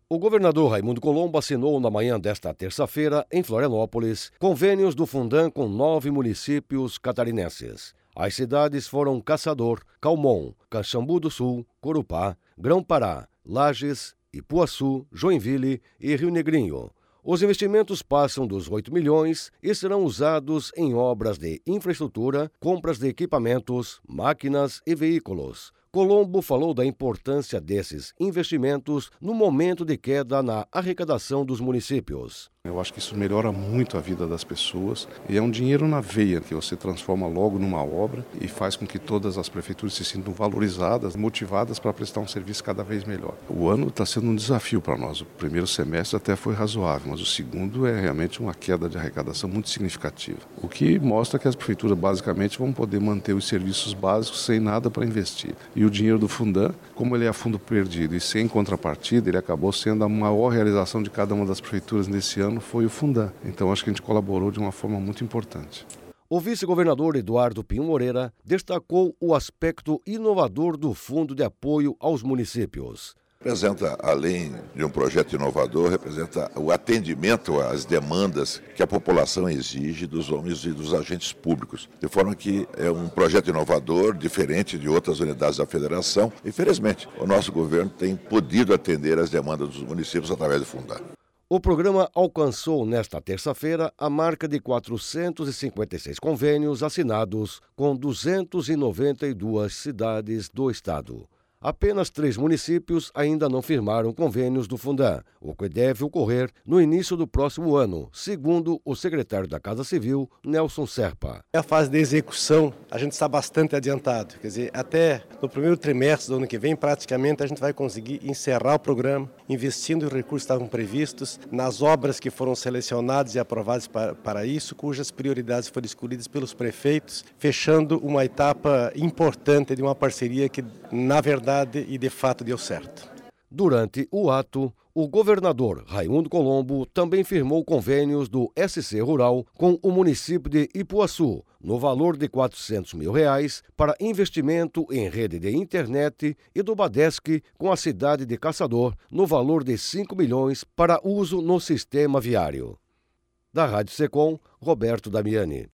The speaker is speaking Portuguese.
O governador Raimundo Colombo assinou na manhã desta terça-feira, em Florianópolis, convênios do Fundan com 9 municípios catarinenses. As cidades foram Caçador, Calmon, Caxambu do Sul, Corupá, Grão-Pará, Lages, Ipuaçu, Joinville e Rio Negrinho. Os investimentos passam dos 8 milhões e serão usados em obras de infraestrutura, compras de equipamentos, máquinas e veículos. Colombo falou da importância desses investimentos no momento de queda na arrecadação dos municípios. Eu acho que isso melhora muito a vida das pessoas e é um dinheiro na veia que você transforma logo numa obra e faz com que todas as prefeituras se sintam valorizadas, motivadas para prestar um serviço cada vez melhor. O ano está sendo um desafio para nós. O primeiro semestre até foi razoável, mas o segundo é realmente uma queda de arrecadação muito significativa. O que mostra que as prefeituras basicamente vão poder manter os serviços básicos sem nada para investir. E o dinheiro do Fundan, como ele é a fundo perdido e sem contrapartida, ele acabou sendo a maior realização de cada uma das prefeituras nesse ano foi o Fundan. Então acho que a gente colaborou de uma forma muito importante. O vice-governador Eduardo Pinho Moreira destacou o aspecto inovador do Fundo de Apoio aos Municípios. Representa, além de um projeto inovador, representa o atendimento às demandas que a população exige dos homens e dos agentes públicos. De forma que é um projeto inovador, diferente de outras unidades da federação. E, felizmente, o nosso governo tem podido atender às demandas dos municípios através do Fundan. O programa alcançou nesta terça-feira a marca de 456 convênios assinados com 292 cidades do estado. Apenas 3 municípios ainda não firmaram convênios do Fundan, o que deve ocorrer no início do próximo ano, segundo o secretário da Casa Civil, Nelson Serpa. A fase de execução, a gente está bastante adiantado. Quer dizer, até no primeiro trimestre do ano que vem, praticamente, a gente vai conseguir encerrar o programa, investindo os recursos que estavam previstos nas obras que foram selecionadas e aprovadas para isso, cujas prioridades foram escolhidas pelos prefeitos, fechando uma etapa importante de uma parceria que, na verdade, e de fato deu certo. Durante o ato, o governador Raimundo Colombo também firmou convênios do SC Rural com o município de Ipuaçu, no valor de R$400 mil para investimento em rede de internet, e do Badesc com a cidade de Caçador, no valor de R$5 milhões para uso no sistema viário. Da Rádio Secom, Roberto Damiani.